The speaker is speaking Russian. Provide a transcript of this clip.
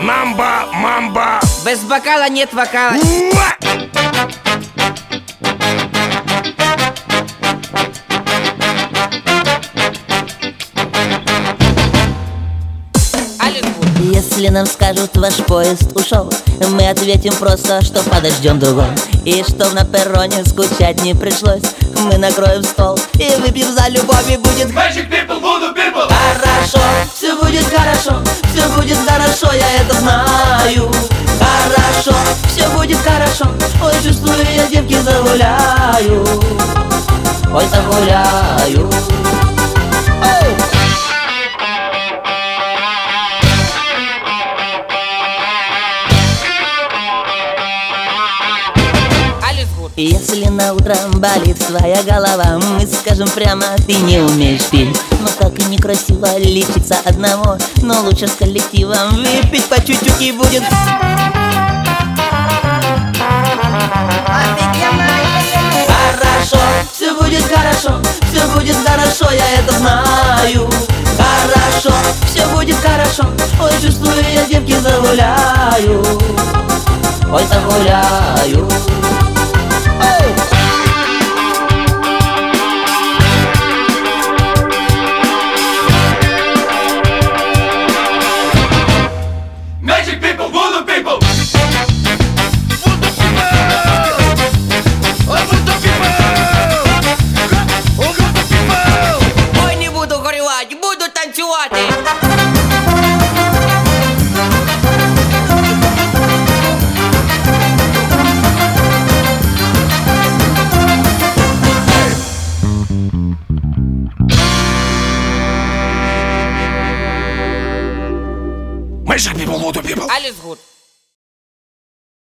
Намба, мамба. Без бокала нет вокала. Если нам скажут, ваш поезд ушел, мы ответим просто, что подождем другой. И чтоб на перроне скучать не пришлось, мы накроем стол и выпьем за любовь, и будет Magic people, voodoo people. хорошо, все будет хорошо, все будет хорошо, я это знаю. Хорошо, все будет хорошо, ой, чувствую, я девки загуляю. Ой, загуляю. Если на утро болит твоя голова, мы скажем прямо, ты не умеешь пить. Но так и некрасиво лечиться одного, но лучше с коллективом выпить по чуть-чуть, и будет хорошо, все будет хорошо, все будет хорошо, я это знаю. Хорошо, все будет хорошо, ой, чувствую, я девки загуляю. Ой, загуляю. Magic people, voodoo people. Ой, не буду горювати, буду танцювати. Magic people, voodoo people. Alles gut.